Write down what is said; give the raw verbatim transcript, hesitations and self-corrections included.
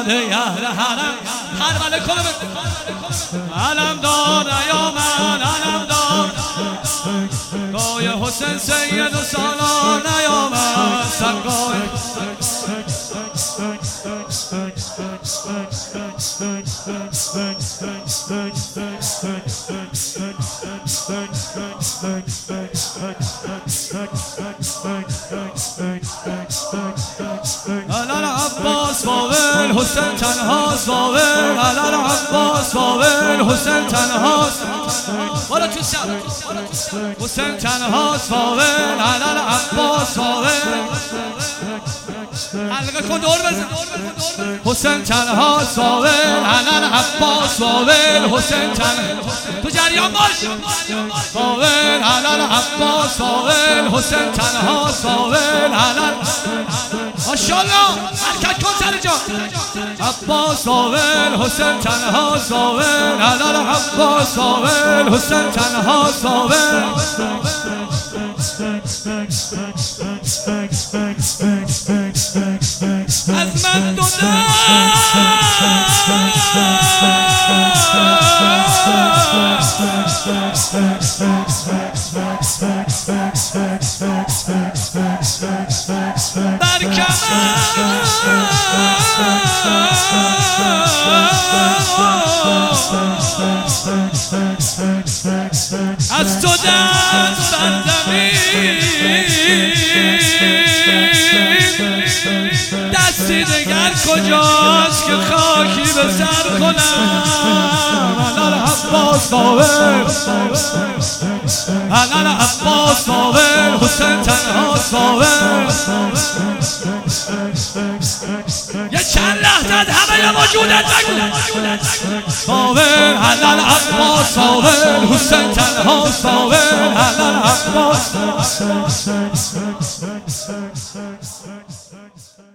داده یهر حرم هر وله کنه علم دار نیامد علم دار گای حسین سید و سالار نیامد سرگاه علال عباس واول حسین تنهاست واول علال عباس واول حسین تنهاست بالا تو شب حسین تنهاست واول علال عباس واول حلقه کن دور بزن حسین تنهاست واول علال عباس واول حسین تنهاست تو جریان باش واول علال عباس واول حسین تنهاست واول علال ماشاءالله حرکت کن سر جا عباس واول حسین تنهاست واول علال عباس واول حسین تنهاست واول از من دو در کمر از تو دست بر زمین دستی دگر کجاست که خاکی به سر کنم علال عباس واول علال عباس واول حسین تنهاست واول یه چند لحظه همه موجودت بگو واول علال عباس واول حسین تنهاست واول علال عباس